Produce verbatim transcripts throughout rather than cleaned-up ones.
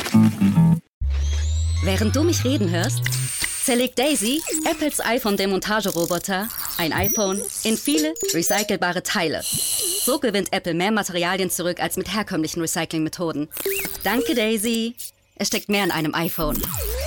Während du mich reden hörst, zerlegt Daisy, Apples iPhone-Demontageroboter, ein iPhone in viele recycelbare Teile. So gewinnt Apple mehr Materialien zurück als mit herkömmlichen Recyclingmethoden. Danke, Daisy. Es steckt mehr in einem iPhone.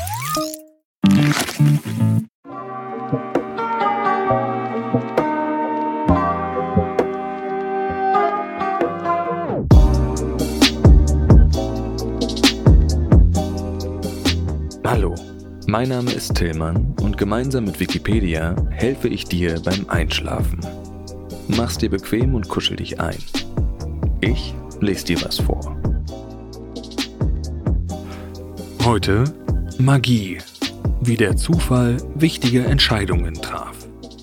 Hallo, mein Name ist Tillmann und gemeinsam mit Wikipedia helfe ich dir beim Einschlafen. Mach's dir bequem und kuschel dich ein. Ich lese dir was vor. Heute Magie, wie der Zufall wichtige Entscheidungen traf.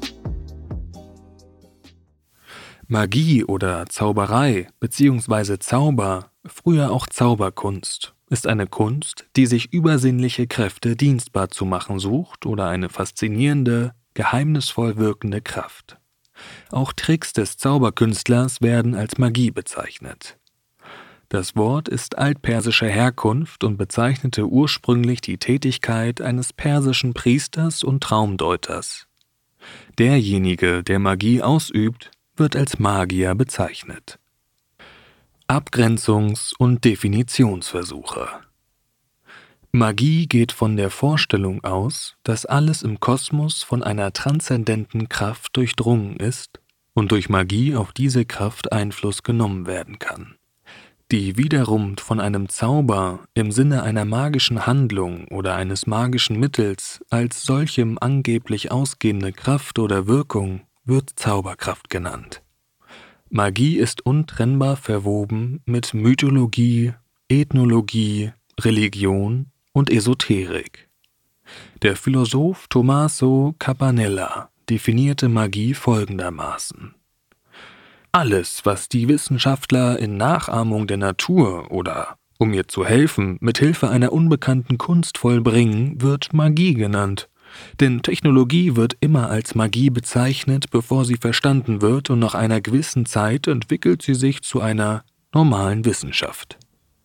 Magie oder Zauberei bzw. Zauber, früher auch Zauberkunst, ist eine Kunst, die sich übersinnliche Kräfte dienstbar zu machen sucht oder eine faszinierende, geheimnisvoll wirkende Kraft. Auch Tricks des Zauberkünstlers werden als Magie bezeichnet. Das Wort ist altpersischer Herkunft und bezeichnete ursprünglich die Tätigkeit eines persischen Priesters und Traumdeuters. Derjenige, der Magie ausübt, wird als Magier bezeichnet. Abgrenzungs- und Definitionsversuche. Magie geht von der Vorstellung aus, dass alles im Kosmos von einer transzendenten Kraft durchdrungen ist und durch Magie auf diese Kraft Einfluss genommen werden kann, die wiederum von einem Zauber im Sinne einer magischen Handlung oder eines magischen Mittels als solchem angeblich ausgehende Kraft oder Wirkung wird Zauberkraft genannt. Magie ist untrennbar verwoben mit Mythologie, Ethnologie, Religion und Esoterik. Der Philosoph Tommaso Campanella definierte Magie folgendermaßen: Alles, was die Wissenschaftler in Nachahmung der Natur oder, um ihr zu helfen, mit Hilfe einer unbekannten Kunst vollbringen, wird Magie genannt. Denn Technologie wird immer als Magie bezeichnet, bevor sie verstanden wird, und nach einer gewissen Zeit entwickelt sie sich zu einer normalen Wissenschaft.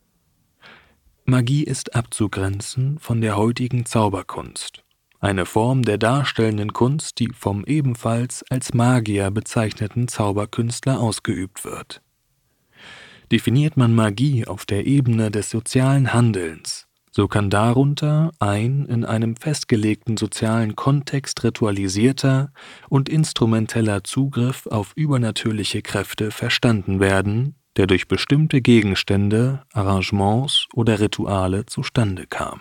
Magie ist abzugrenzen von der heutigen Zauberkunst, eine Form der darstellenden Kunst, die vom ebenfalls als Magier bezeichneten Zauberkünstler ausgeübt wird. Definiert man Magie auf der Ebene des sozialen Handelns, so kann darunter ein in einem festgelegten sozialen Kontext ritualisierter und instrumenteller Zugriff auf übernatürliche Kräfte verstanden werden, der durch bestimmte Gegenstände, Arrangements oder Rituale zustande kam.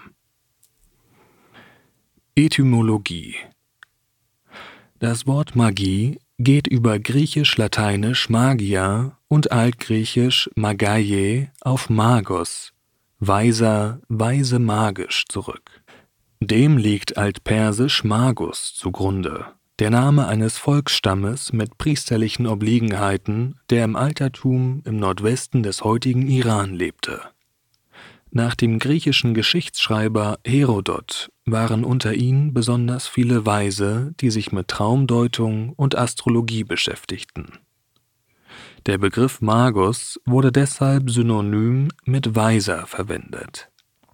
Etymologie. Das Wort Magie geht über griechisch-lateinisch Magia und altgriechisch Magaie auf Magos, Weiser, weise magisch zurück. Dem liegt altpersisch Magus zugrunde, der Name eines Volksstammes mit priesterlichen Obliegenheiten, der im Altertum im Nordwesten des heutigen Iran lebte. Nach dem griechischen Geschichtsschreiber Herodot waren unter ihnen besonders viele Weise, die sich mit Traumdeutung und Astrologie beschäftigten. Der Begriff Magus wurde deshalb synonym mit Weiser verwendet.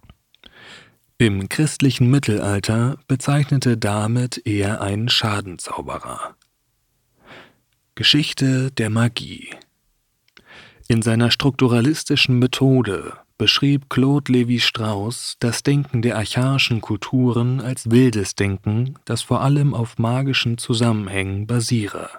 Im christlichen Mittelalter bezeichnete damit eher einen Schadenzauberer. Geschichte der Magie. In seiner strukturalistischen Methode beschrieb Claude Lévi-Strauss das Denken der archaischen Kulturen als wildes Denken, das vor allem auf magischen Zusammenhängen basiere.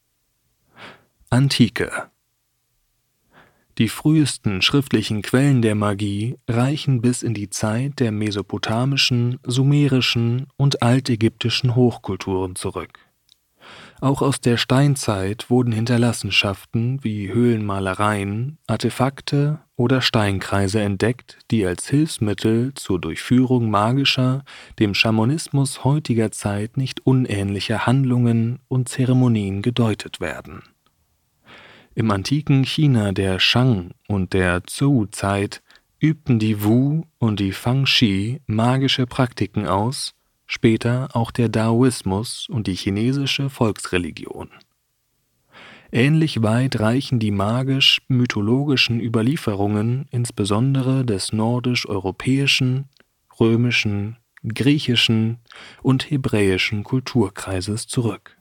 Antike. Die frühesten schriftlichen Quellen der Magie reichen bis in die Zeit der mesopotamischen, sumerischen und altägyptischen Hochkulturen zurück. Auch aus der Steinzeit wurden Hinterlassenschaften wie Höhlenmalereien, Artefakte oder Steinkreise entdeckt, die als Hilfsmittel zur Durchführung magischer, dem Schamanismus heutiger Zeit nicht unähnlicher Handlungen und Zeremonien gedeutet werden. Im antiken China der Shang- und der Zhou-Zeit übten die Wu und die Fangxi magische Praktiken aus, später auch der Daoismus und die chinesische Volksreligion. Ähnlich weit reichen die magisch-mythologischen Überlieferungen insbesondere des nordisch-europäischen, römischen, griechischen und hebräischen Kulturkreises zurück.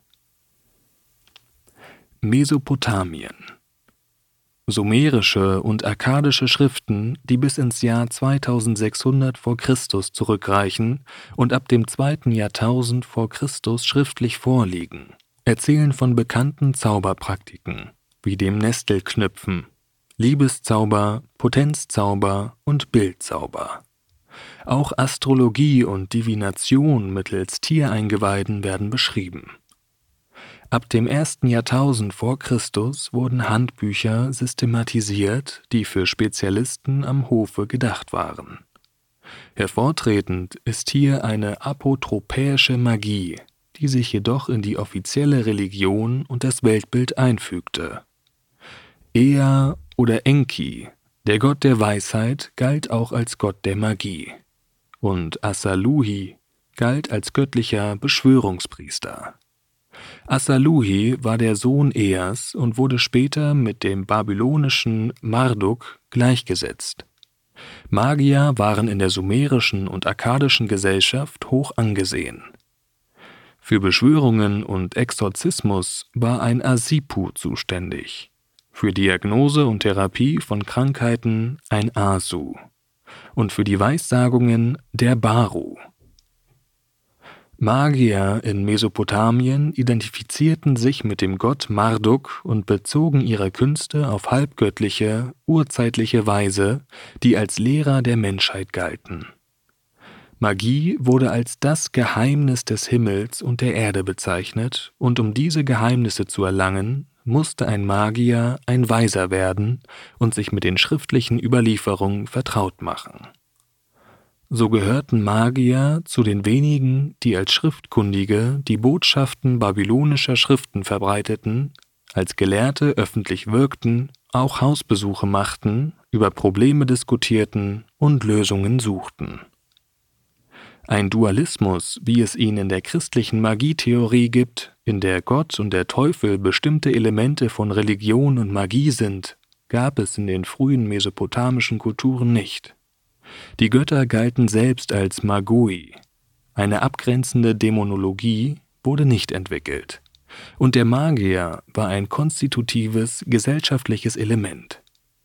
Mesopotamien. Sumerische und akkadische Schriften, die bis ins Jahr zweitausendsechshundert vor Christus zurückreichen und ab dem zweiten Jahrtausend vor Christus schriftlich vorliegen, erzählen von bekannten Zauberpraktiken wie dem Nestelknüpfen, Liebeszauber, Potenzzauber und Bildzauber. Auch Astrologie und Divination mittels Tiereingeweiden werden beschrieben. Ab dem ersten Jahrtausend vor Christus wurden Handbücher systematisiert, die für Spezialisten am Hofe gedacht waren. Hervortretend ist hier eine apotropäische Magie, die sich jedoch in die offizielle Religion und das Weltbild einfügte. Ea oder Enki, der Gott der Weisheit, galt auch als Gott der Magie, und Asaluhi galt als göttlicher Beschwörungspriester. Asaluhi war der Sohn Eas und wurde später mit dem babylonischen Marduk gleichgesetzt. Magier waren in der sumerischen und akkadischen Gesellschaft hoch angesehen. Für Beschwörungen und Exorzismus war ein Asipu zuständig, für Diagnose und Therapie von Krankheiten ein Asu und für die Weissagungen der Baru. Magier in Mesopotamien identifizierten sich mit dem Gott Marduk und bezogen ihre Künste auf halbgöttliche, urzeitliche Weise, die als Lehrer der Menschheit galten. Magie wurde als das Geheimnis des Himmels und der Erde bezeichnet, und um diese Geheimnisse zu erlangen, musste ein Magier ein Weiser werden und sich mit den schriftlichen Überlieferungen vertraut machen. So gehörten Magier zu den wenigen, die als Schriftkundige die Botschaften babylonischer Schriften verbreiteten, als Gelehrte öffentlich wirkten, auch Hausbesuche machten, über Probleme diskutierten und Lösungen suchten. Ein Dualismus, wie es ihn in der christlichen Magietheorie gibt, in der Gott und der Teufel bestimmte Elemente von Religion und Magie sind, gab es in den frühen mesopotamischen Kulturen nicht. Die Götter galten selbst als Magoi. Eine abgrenzende Dämonologie wurde nicht entwickelt. Und der Magier war ein konstitutives gesellschaftliches Element.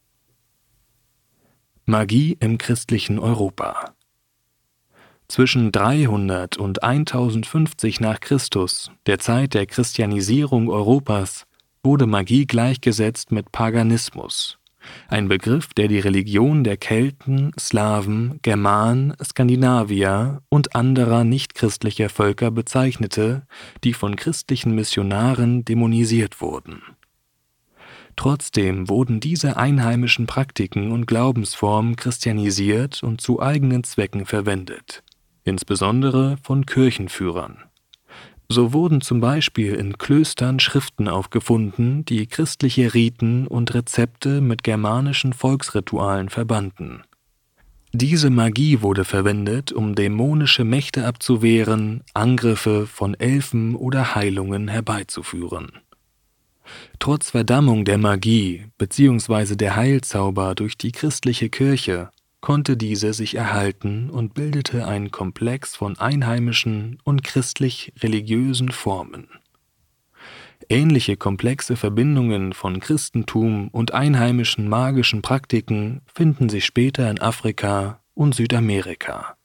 Magie im christlichen Europa. Zwischen dreihundert und tausendfünfzig nach Christus, der Zeit der Christianisierung Europas, wurde Magie gleichgesetzt mit Paganismus. Ein Begriff, der die Religion der Kelten, Slawen, Germanen, Skandinavier und anderer nichtchristlicher Völker bezeichnete, die von christlichen Missionaren dämonisiert wurden. Trotzdem wurden diese einheimischen Praktiken und Glaubensformen christianisiert und zu eigenen Zwecken verwendet, insbesondere von Kirchenführern. So wurden zum Beispiel in Klöstern Schriften aufgefunden, die christliche Riten und Rezepte mit germanischen Volksritualen verbanden. Diese Magie wurde verwendet, um dämonische Mächte abzuwehren, Angriffe von Elfen oder Heilungen herbeizuführen. Trotz Verdammung der Magie bzw. der Heilzauber durch die christliche Kirche konnte diese sich erhalten und bildete einen Komplex von einheimischen und christlich-religiösen Formen. Ähnliche komplexe Verbindungen von Christentum und einheimischen magischen Praktiken finden sich später in Afrika und Südamerika.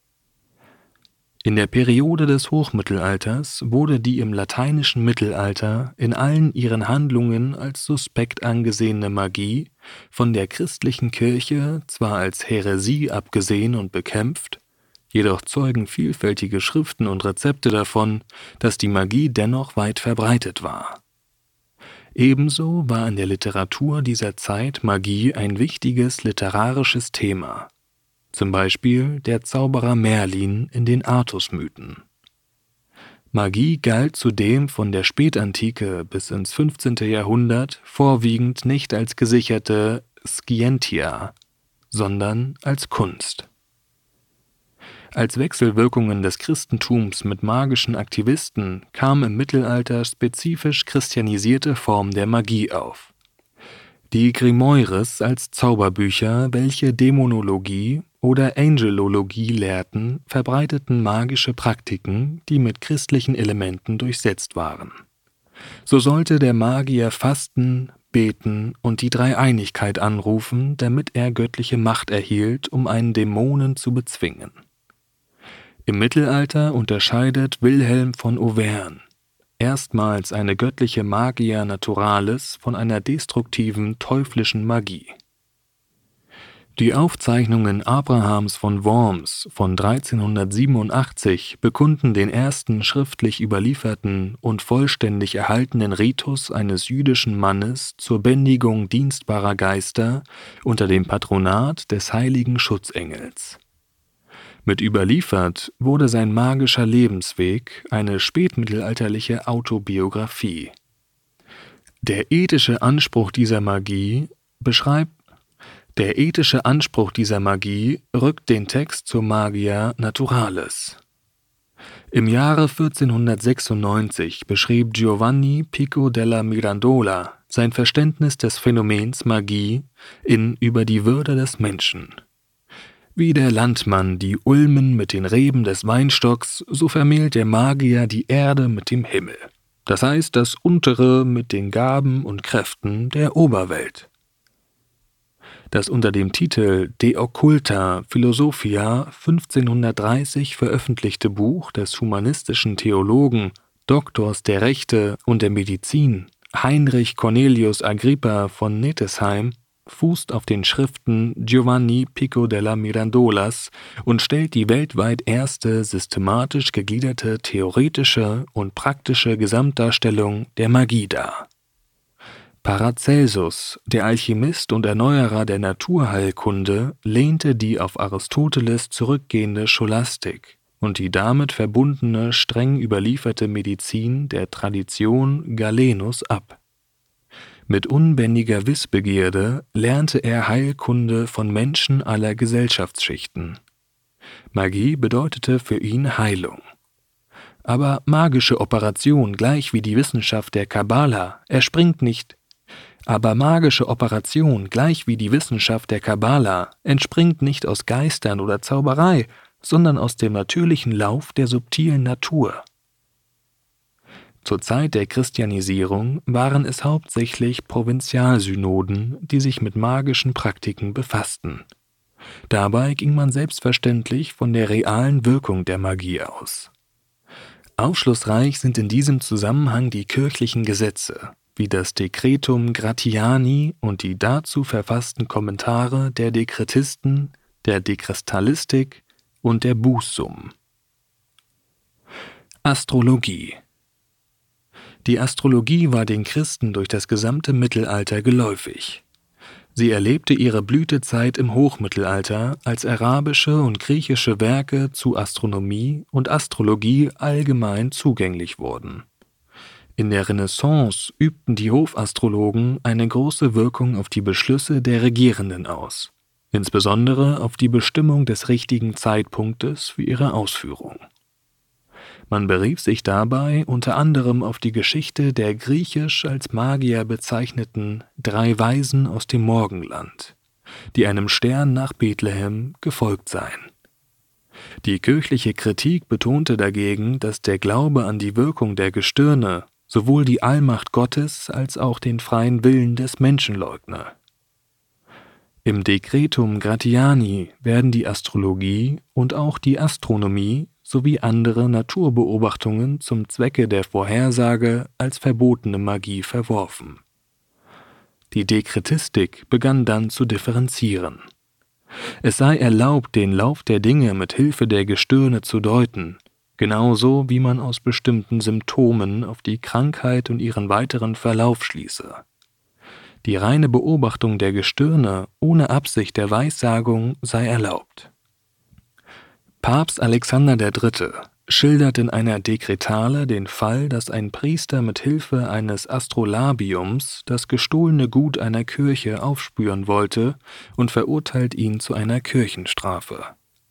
In der Periode des Hochmittelalters wurde die im lateinischen Mittelalter in allen ihren Handlungen als suspekt angesehene Magie von der christlichen Kirche zwar als Häresie abgesehen und bekämpft, jedoch zeugen vielfältige Schriften und Rezepte davon, dass die Magie dennoch weit verbreitet war. Ebenso war in der Literatur dieser Zeit Magie ein wichtiges literarisches Thema. Zum Beispiel der Zauberer Merlin in den Artusmythen. Magie galt zudem von der Spätantike bis ins fünfzehnte Jahrhundert vorwiegend nicht als gesicherte Scientia, sondern als Kunst. Als Wechselwirkungen des Christentums mit magischen Aktivisten kam im Mittelalter spezifisch christianisierte Form der Magie auf. Die Grimoires als Zauberbücher, welche Dämonologie oder Angelologie lehrten, verbreiteten magische Praktiken, die mit christlichen Elementen durchsetzt waren. So sollte der Magier fasten, beten und die Dreieinigkeit anrufen, damit er göttliche Macht erhielt, um einen Dämonen zu bezwingen. Im Mittelalter unterscheidet Wilhelm von Auvergne erstmals eine göttliche Magia Naturalis von einer destruktiven, teuflischen Magie. Die Aufzeichnungen Abrahams von Worms von dreizehnhundertsiebenundachtzig bekunden den ersten schriftlich überlieferten und vollständig erhaltenen Ritus eines jüdischen Mannes zur Bändigung dienstbarer Geister unter dem Patronat des heiligen Schutzengels. Mit überliefert wurde sein magischer Lebensweg, eine spätmittelalterliche Autobiografie. Der ethische Anspruch dieser Magie beschreibt Der ethische Anspruch dieser Magie rückt den Text zur Magia Naturalis. Im Jahre vierzehnhundertsechsundneunzig beschrieb Giovanni Pico della Mirandola sein Verständnis des Phänomens Magie in Über die Würde des Menschen. Wie der Landmann die Ulmen mit den Reben des Weinstocks, so vermählt der Magier die Erde mit dem Himmel. Das heißt, das Untere mit den Gaben und Kräften der Oberwelt. Das unter dem Titel De Occulta Philosophia fünfzehnhundertdreißig veröffentlichte Buch des humanistischen Theologen, Doktors der Rechte und der Medizin Heinrich Cornelius Agrippa von Nettesheim fußt auf den Schriften Giovanni Pico della Mirandolas und stellt die weltweit erste systematisch gegliederte theoretische und praktische Gesamtdarstellung der Magie dar. Paracelsus, der Alchemist und Erneuerer der Naturheilkunde, lehnte die auf Aristoteles zurückgehende Scholastik und die damit verbundene streng überlieferte Medizin der Tradition Galenus ab. Mit unbändiger Wissbegierde lernte er Heilkunde von Menschen aller Gesellschaftsschichten. Magie bedeutete für ihn Heilung. Aber magische Operation, gleich wie die Wissenschaft der Kabbala, erspringt nicht Aber magische Operation, gleich wie die Wissenschaft der Kabbala, entspringt nicht aus Geistern oder Zauberei, sondern aus dem natürlichen Lauf der subtilen Natur. Zur Zeit der Christianisierung waren es hauptsächlich Provinzialsynoden, die sich mit magischen Praktiken befassten. Dabei ging man selbstverständlich von der realen Wirkung der Magie aus. Aufschlussreich sind in diesem Zusammenhang die kirchlichen Gesetze, wie das Decretum Gratiani und die dazu verfassten Kommentare der Dekretisten, der Dekristalistik und der Bußsummen. Astrologie. Die Astrologie war den Christen durch das gesamte Mittelalter geläufig. Sie erlebte ihre Blütezeit im Hochmittelalter, als arabische und griechische Werke zu Astronomie und Astrologie allgemein zugänglich wurden. In der Renaissance übten die Hofastrologen eine große Wirkung auf die Beschlüsse der Regierenden aus, insbesondere auf die Bestimmung des richtigen Zeitpunktes für ihre Ausführung. Man berief sich dabei unter anderem auf die Geschichte der griechisch als Magier bezeichneten drei Weisen aus dem Morgenland, die einem Stern nach Bethlehem gefolgt seien. Die kirchliche Kritik betonte dagegen, dass der Glaube an die Wirkung der Gestirne sowohl die Allmacht Gottes als auch den freien Willen des Menschen leugne. Im Decretum Gratiani werden die Astrologie und auch die Astronomie sowie andere Naturbeobachtungen zum Zwecke der Vorhersage als verbotene Magie verworfen. Die Dekretistik begann dann zu differenzieren. Es sei erlaubt, den Lauf der Dinge mit Hilfe der Gestirne zu deuten, genauso wie man aus bestimmten Symptomen auf die Krankheit und ihren weiteren Verlauf schließe. Die reine Beobachtung der Gestirne ohne Absicht der Weissagung sei erlaubt. Papst Alexander der Dritte schildert in einer Dekretale den Fall, dass ein Priester mit Hilfe eines Astrolabiums das gestohlene Gut einer Kirche aufspüren wollte und verurteilt ihn zu einer Kirchenstrafe.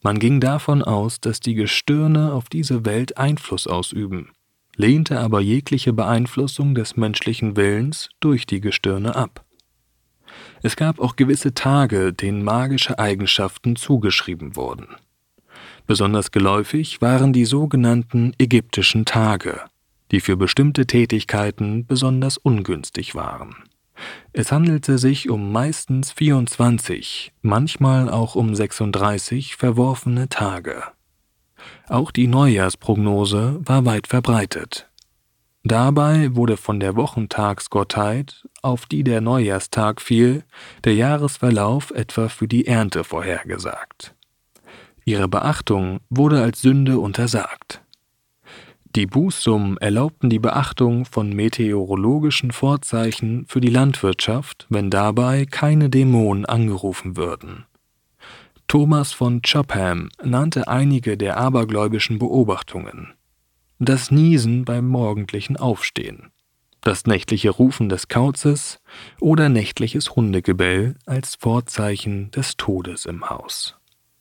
Man ging davon aus, dass die Gestirne auf diese Welt Einfluss ausüben, lehnte aber jegliche Beeinflussung des menschlichen Willens durch die Gestirne ab. Es gab auch gewisse Tage, denen magische Eigenschaften zugeschrieben wurden. Besonders geläufig waren die sogenannten ägyptischen Tage, die für bestimmte Tätigkeiten besonders ungünstig waren. Es handelte sich um meistens vierundzwanzig, manchmal auch um sechsunddreißig verworfene Tage. Auch die Neujahrsprognose war weit verbreitet. Dabei wurde von der Wochentagsgottheit, auf die der Neujahrstag fiel, der Jahresverlauf etwa für die Ernte vorhergesagt. Ihre Beachtung wurde als Sünde untersagt. Die Bußsummen erlaubten die Beachtung von meteorologischen Vorzeichen für die Landwirtschaft, wenn dabei keine Dämonen angerufen würden. Thomas von Chopham nannte einige der abergläubischen Beobachtungen: das Niesen beim morgendlichen Aufstehen, das nächtliche Rufen des Kauzes oder nächtliches Hundegebell als Vorzeichen des Todes im Haus.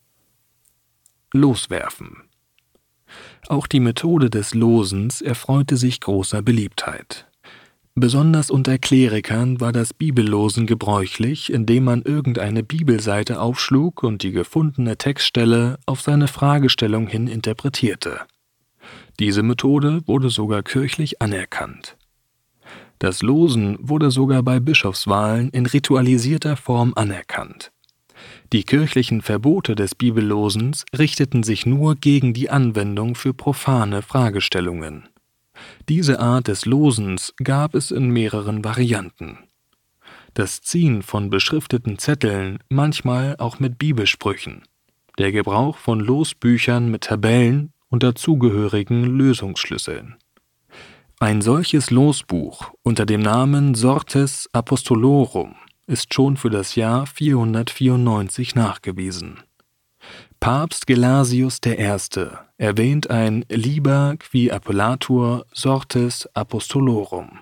Loswerfen. Auch die Methode des Losens erfreute sich großer Beliebtheit. Besonders unter Klerikern war das Bibellosen gebräuchlich, indem man irgendeine Bibelseite aufschlug und die gefundene Textstelle auf seine Fragestellung hin interpretierte. Diese Methode wurde sogar kirchlich anerkannt. Das Losen wurde sogar bei Bischofswahlen in ritualisierter Form anerkannt. Die kirchlichen Verbote des Bibellosens richteten sich nur gegen die Anwendung für profane Fragestellungen. Diese Art des Losens gab es in mehreren Varianten. Das Ziehen von beschrifteten Zetteln, manchmal auch mit Bibelsprüchen, der Gebrauch von Losbüchern mit Tabellen und dazugehörigen Lösungsschlüsseln. Ein solches Losbuch unter dem Namen Sortes Apostolorum ist schon für das Jahr vierhundertvierundneunzig nachgewiesen. Papst Gelasius der Erste erwähnt ein Liber qui appellatur sortes apostolorum.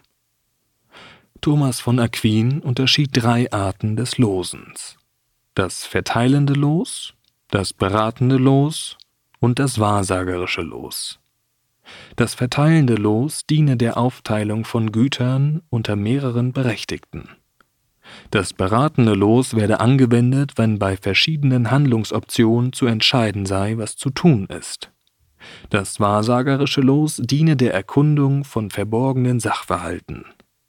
Thomas von Aquin unterschied drei Arten des Losens: das verteilende Los, das beratende Los und das wahrsagerische Los. Das verteilende Los diene der Aufteilung von Gütern unter mehreren Berechtigten. Das beratende Los werde angewendet, wenn bei verschiedenen Handlungsoptionen zu entscheiden sei, was zu tun ist. Das wahrsagerische Los diene der Erkundung von verborgenen Sachverhalten.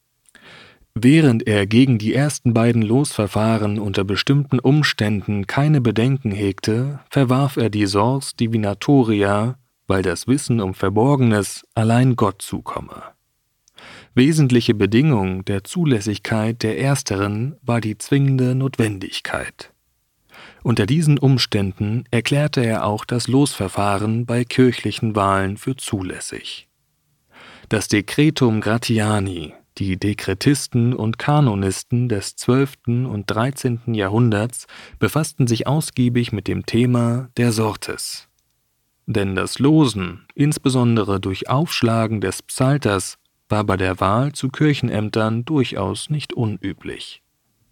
Während er gegen die ersten beiden Losverfahren unter bestimmten Umständen keine Bedenken hegte, verwarf er die Sors divinatoria, weil das Wissen um Verborgenes allein Gott zukomme. Wesentliche Bedingung der Zulässigkeit der ersteren war die zwingende Notwendigkeit. Unter diesen Umständen erklärte er auch das Losverfahren bei kirchlichen Wahlen für zulässig. Das Decretum Gratiani, die Dekretisten und Kanonisten des zwölften und dreizehnten Jahrhunderts, befassten sich ausgiebig mit dem Thema der Sortes. Denn das Losen, insbesondere durch Aufschlagen des Psalters, war bei der Wahl zu Kirchenämtern durchaus nicht unüblich.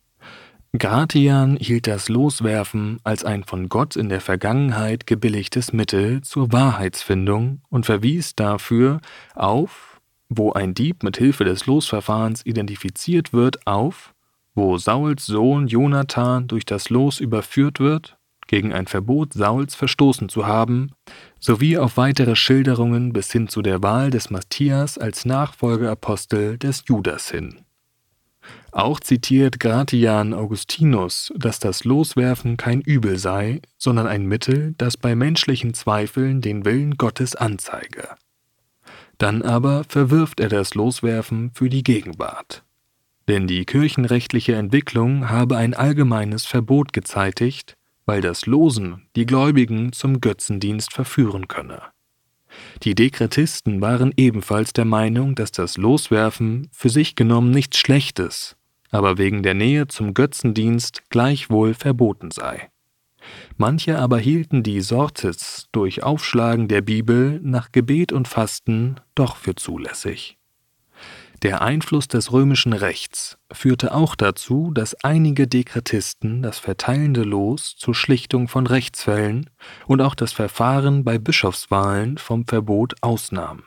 Gratian hielt das Loswerfen als ein von Gott in der Vergangenheit gebilligtes Mittel zur Wahrheitsfindung und verwies dafür auf, wo ein Dieb mit Hilfe des Losverfahrens identifiziert wird, auf, wo Sauls Sohn Jonathan durch das Los überführt wird, gegen ein Verbot Sauls verstoßen zu haben, sowie auf weitere Schilderungen bis hin zu der Wahl des Matthias als Nachfolgeapostel des Judas hin. Auch zitiert Gratian Augustinus, dass das Loswerfen kein Übel sei, sondern ein Mittel, das bei menschlichen Zweifeln den Willen Gottes anzeige. Dann aber verwirft er das Loswerfen für die Gegenwart. Denn die kirchenrechtliche Entwicklung habe ein allgemeines Verbot gezeitigt, weil das Losen die Gläubigen zum Götzendienst verführen könne. Die Dekretisten waren ebenfalls der Meinung, dass das Loswerfen für sich genommen nichts Schlechtes, aber wegen der Nähe zum Götzendienst gleichwohl verboten sei. Manche aber hielten die Sortes durch Aufschlagen der Bibel nach Gebet und Fasten doch für zulässig. Der Einfluss des römischen Rechts führte auch dazu, dass einige Dekretisten das verteilende Los zur Schlichtung von Rechtsfällen und auch das Verfahren bei Bischofswahlen vom Verbot ausnahmen.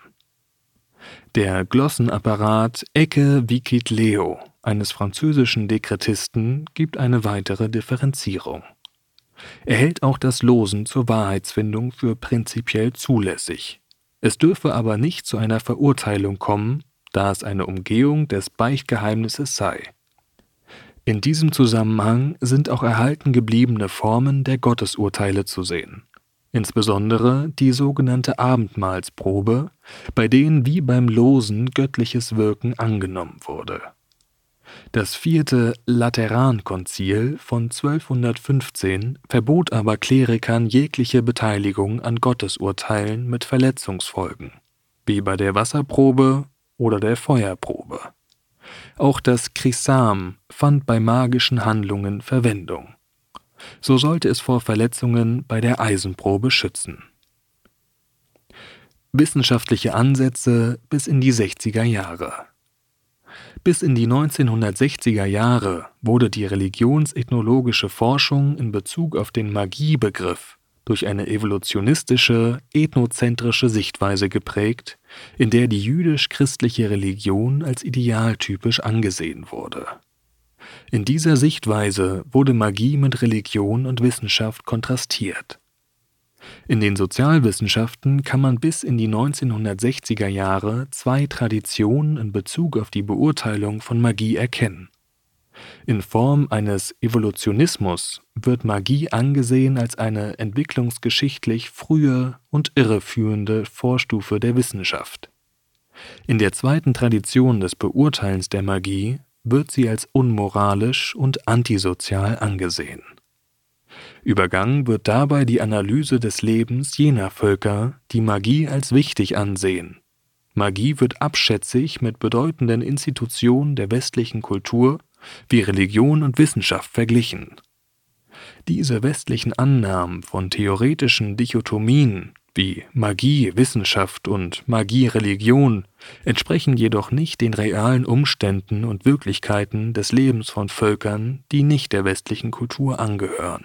Der Glossenapparat Ecce vicit leo eines französischen Dekretisten gibt eine weitere Differenzierung. Er hält auch das Losen zur Wahrheitsfindung für prinzipiell zulässig. Es dürfe aber nicht zu einer Verurteilung kommen, da es eine Umgehung des Beichtgeheimnisses sei. In diesem Zusammenhang sind auch erhalten gebliebene Formen der Gottesurteile zu sehen, insbesondere die sogenannte Abendmahlsprobe, bei denen wie beim Losen göttliches Wirken angenommen wurde. Das vierte Laterankonzil von zwölfhundertfünfzehn verbot aber Klerikern jegliche Beteiligung an Gottesurteilen mit Verletzungsfolgen, wie bei der Wasserprobe oder der Feuerprobe. Auch das Chrisam fand bei magischen Handlungen Verwendung. So sollte es vor Verletzungen bei der Eisenprobe schützen. Wissenschaftliche Ansätze bis in die sechziger Jahre. Bis in die neunzehnhundertsechziger Jahre wurde die religionsethnologische Forschung in Bezug auf den Magiebegriff durch eine evolutionistische, ethnozentrische Sichtweise geprägt, in der die jüdisch-christliche Religion als idealtypisch angesehen wurde. In dieser Sichtweise wurde Magie mit Religion und Wissenschaft kontrastiert. In den Sozialwissenschaften kann man bis in die neunzehnhundertsechziger Jahre zwei Traditionen in Bezug auf die Beurteilung von Magie erkennen. In Form eines Evolutionismus wird Magie angesehen als eine entwicklungsgeschichtlich frühe und irreführende Vorstufe der Wissenschaft. In der zweiten Tradition des Beurteilens der Magie wird sie als unmoralisch und antisozial angesehen. Übergangen wird dabei die Analyse des Lebens jener Völker, die Magie als wichtig ansehen. Magie wird abschätzig mit bedeutenden Institutionen der westlichen Kultur wie Religion und Wissenschaft verglichen. Diese westlichen Annahmen von theoretischen Dichotomien wie Magie, Wissenschaft und Magie, Religion entsprechen jedoch nicht den realen Umständen und Wirklichkeiten des Lebens von Völkern, die nicht der westlichen Kultur angehören.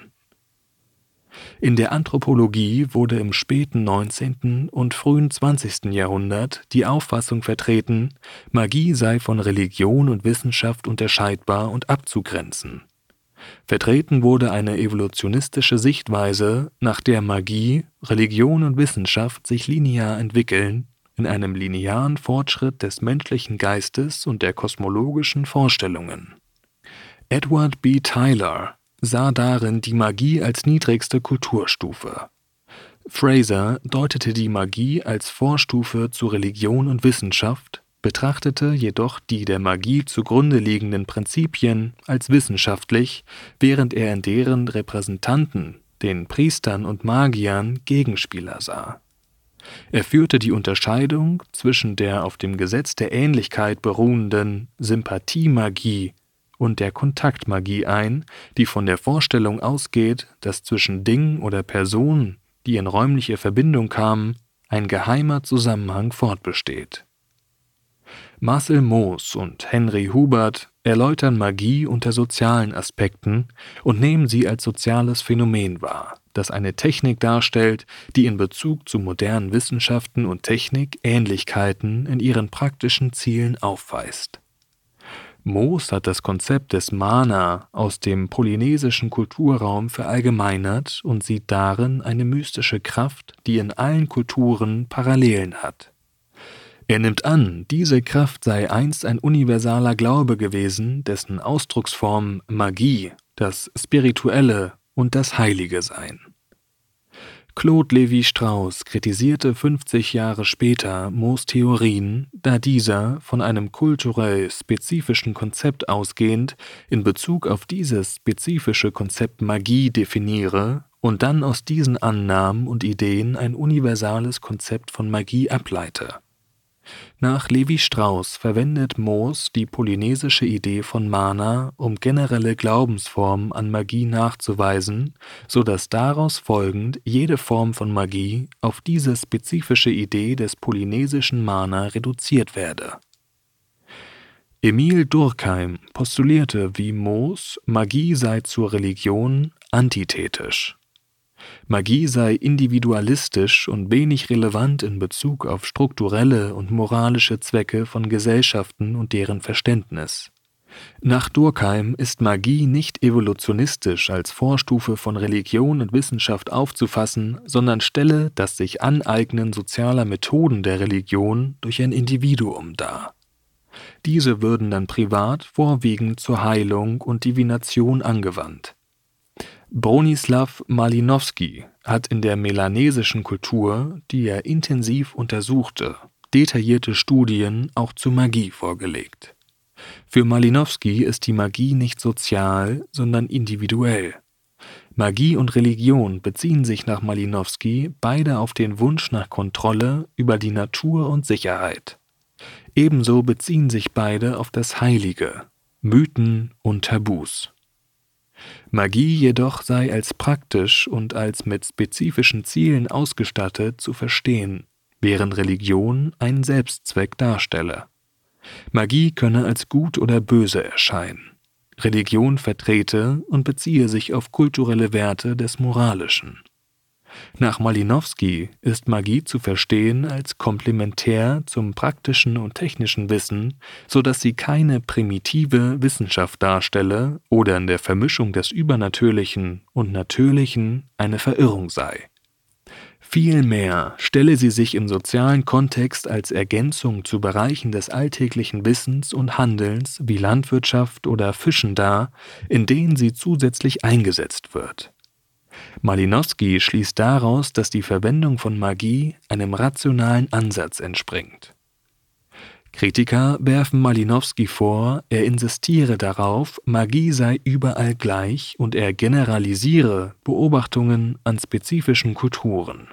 In der Anthropologie wurde im späten neunzehnten und frühen zwanzigsten Jahrhundert die Auffassung vertreten, Magie sei von Religion und Wissenschaft unterscheidbar und abzugrenzen. Vertreten wurde eine evolutionistische Sichtweise, nach der Magie, Religion und Wissenschaft sich linear entwickeln, in einem linearen Fortschritt des menschlichen Geistes und der kosmologischen Vorstellungen. Edward B. Tylor sah darin die Magie als niedrigste Kulturstufe. Fraser deutete die Magie als Vorstufe zu Religion und Wissenschaft, betrachtete jedoch die der Magie zugrunde liegenden Prinzipien als wissenschaftlich, während er in deren Repräsentanten, den Priestern und Magiern, Gegenspieler sah. Er führte die Unterscheidung zwischen der auf dem Gesetz der Ähnlichkeit beruhenden Sympathiemagie und der Kontaktmagie ein, die von der Vorstellung ausgeht, dass zwischen Dingen oder Personen, die in räumliche Verbindung kamen, ein geheimer Zusammenhang fortbesteht. Marcel Mauss und Henry Hubert erläutern Magie unter sozialen Aspekten und nehmen sie als soziales Phänomen wahr, das eine Technik darstellt, die in Bezug zu modernen Wissenschaften und Technik Ähnlichkeiten in ihren praktischen Zielen aufweist. Mauss hat das Konzept des Mana aus dem polynesischen Kulturraum verallgemeinert und sieht darin eine mystische Kraft, die in allen Kulturen Parallelen hat. Er nimmt an, diese Kraft sei einst ein universaler Glaube gewesen, dessen Ausdrucksformen Magie, das Spirituelle und das Heilige seien. Claude Lévi-Strauss kritisierte fünfzig Jahre später Mauss' Theorien, da dieser, von einem kulturell spezifischen Konzept ausgehend, in Bezug auf dieses spezifische Konzept Magie definiere und dann aus diesen Annahmen und Ideen ein universales Konzept von Magie ableite. Nach Lévi-Strauss verwendet Mauss die polynesische Idee von Mana, um generelle Glaubensformen an Magie nachzuweisen, so dass daraus folgend jede Form von Magie auf diese spezifische Idee des polynesischen Mana reduziert werde. Emil Durkheim postulierte wie Moos, Magie sei zur Religion antithetisch. Magie sei individualistisch und wenig relevant in Bezug auf strukturelle und moralische Zwecke von Gesellschaften und deren Verständnis. Nach Durkheim ist Magie nicht evolutionistisch als Vorstufe von Religion und Wissenschaft aufzufassen, sondern stelle das sich Aneignen sozialer Methoden der Religion durch ein Individuum dar. Diese würden dann privat vorwiegend zur Heilung und Divination angewandt. Bronislaw Malinowski hat in der melanesischen Kultur, die er intensiv untersuchte, detaillierte Studien auch zu Magie vorgelegt. Für Malinowski ist die Magie nicht sozial, sondern individuell. Magie und Religion beziehen sich nach Malinowski beide auf den Wunsch nach Kontrolle über die Natur und Sicherheit. Ebenso beziehen sich beide auf das Heilige, Mythen und Tabus. Magie jedoch sei als praktisch und als mit spezifischen Zielen ausgestattet zu verstehen, während Religion einen Selbstzweck darstelle. Magie könne als gut oder böse erscheinen. Religion vertrete und beziehe sich auf kulturelle Werte des Moralischen. Nach Malinowski ist Magie zu verstehen als komplementär zum praktischen und technischen Wissen, so dass sie keine primitive Wissenschaft darstelle oder in der Vermischung des Übernatürlichen und Natürlichen eine Verirrung sei. Vielmehr stelle sie sich im sozialen Kontext als Ergänzung zu Bereichen des alltäglichen Wissens und Handelns wie Landwirtschaft oder Fischen dar, in denen sie zusätzlich eingesetzt wird. Malinowski schließt daraus, dass die Verwendung von Magie einem rationalen Ansatz entspringt. Kritiker werfen Malinowski vor, er insistiere darauf, Magie sei überall gleich und er generalisiere Beobachtungen an spezifischen Kulturen.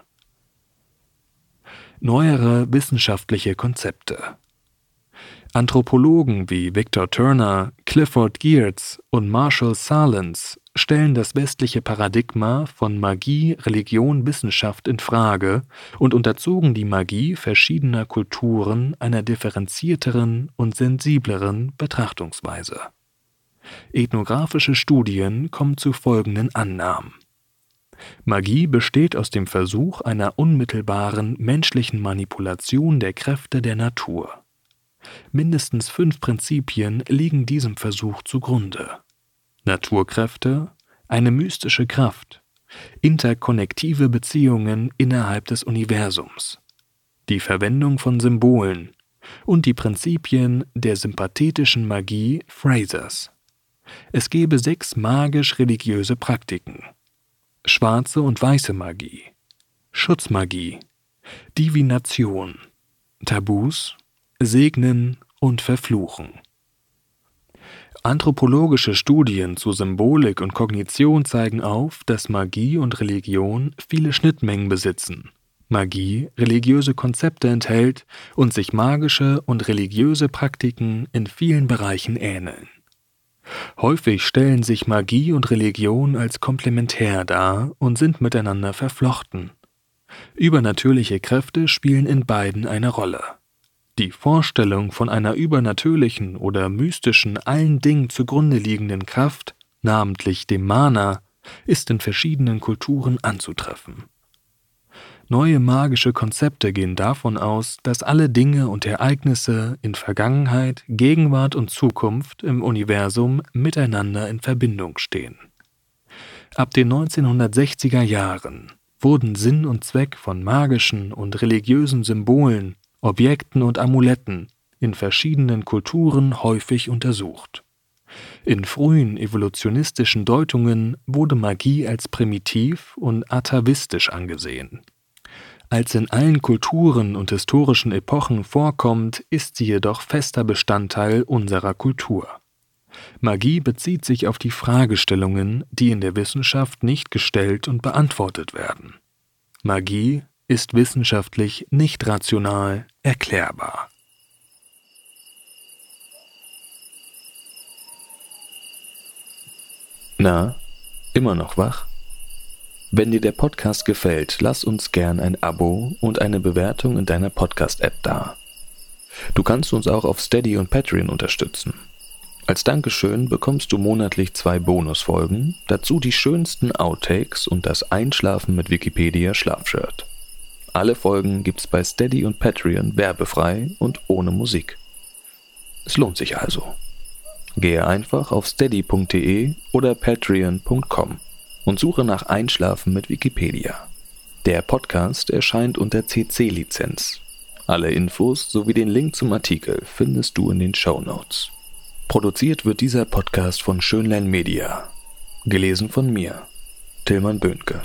Neuere wissenschaftliche Konzepte. Anthropologen wie Victor Turner, Clifford Geertz und Marshall Sahlins stellen das westliche Paradigma von Magie, Religion, Wissenschaft in Frage und unterzogen die Magie verschiedener Kulturen einer differenzierteren und sensibleren Betrachtungsweise. Ethnografische Studien kommen zu folgenden Annahmen. Magie besteht aus dem Versuch einer unmittelbaren menschlichen Manipulation der Kräfte der Natur. Mindestens fünf Prinzipien liegen diesem Versuch zugrunde. Naturkräfte, eine mystische Kraft, interkonnektive Beziehungen innerhalb des Universums, die Verwendung von Symbolen und die Prinzipien der sympathetischen Magie Frasers. Es gebe sechs magisch-religiöse Praktiken: schwarze und weiße Magie, Schutzmagie, Divination, Tabus, Segnen und Verfluchen. Anthropologische Studien zu Symbolik und Kognition zeigen auf, dass Magie und Religion viele Schnittmengen besitzen, Magie religiöse Konzepte enthält und sich magische und religiöse Praktiken in vielen Bereichen ähneln. Häufig stellen sich Magie und Religion als komplementär dar und sind miteinander verflochten. Übernatürliche Kräfte spielen in beiden eine Rolle. Die Vorstellung von einer übernatürlichen oder mystischen, allen Dingen zugrunde liegenden Kraft, namentlich dem Mana, ist in verschiedenen Kulturen anzutreffen. Neue magische Konzepte gehen davon aus, dass alle Dinge und Ereignisse in Vergangenheit, Gegenwart und Zukunft im Universum miteinander in Verbindung stehen. Ab den neunzehnhundertsechziger Jahren wurden Sinn und Zweck von magischen und religiösen Symbolen, Objekten und Amuletten in verschiedenen Kulturen häufig untersucht. In frühen evolutionistischen Deutungen wurde Magie als primitiv und atavistisch angesehen. Als in allen Kulturen und historischen Epochen vorkommt, ist sie jedoch fester Bestandteil unserer Kultur. Magie bezieht sich auf die Fragestellungen, die in der Wissenschaft nicht gestellt und beantwortet werden. Magie ist wissenschaftlich nicht rational erklärbar. Na, immer noch wach? Wenn dir der Podcast gefällt, lass uns gern ein Abo und eine Bewertung in deiner Podcast-App da. Du kannst uns auch auf Steady und Patreon unterstützen. Als Dankeschön bekommst du monatlich zwei Bonusfolgen, dazu die schönsten Outtakes und das Einschlafen mit Wikipedia Schlafshirt. Alle Folgen gibt's bei Steady und Patreon werbefrei und ohne Musik. Es lohnt sich also. Gehe einfach auf steady punkt de oder patreon punkt com und suche nach Einschlafen mit Wikipedia. Der Podcast erscheint unter C C-Lizenz. Alle Infos sowie den Link zum Artikel findest du in den Shownotes. Produziert wird dieser Podcast von Schönlein Media. Gelesen von mir, Tilman Böhnke.